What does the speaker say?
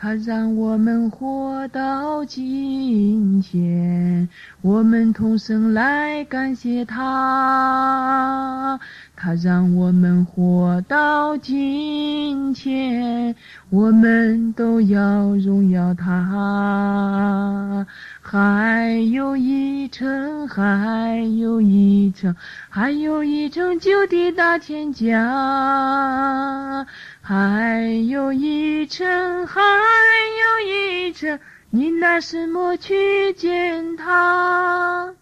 他让我们活到今天，我们同声来感谢他。他让我们活到今天，我们都要荣耀他。还有一程，还有一程，还有一程就抵达天家。还有一程，还有一程，你拿什么去见他？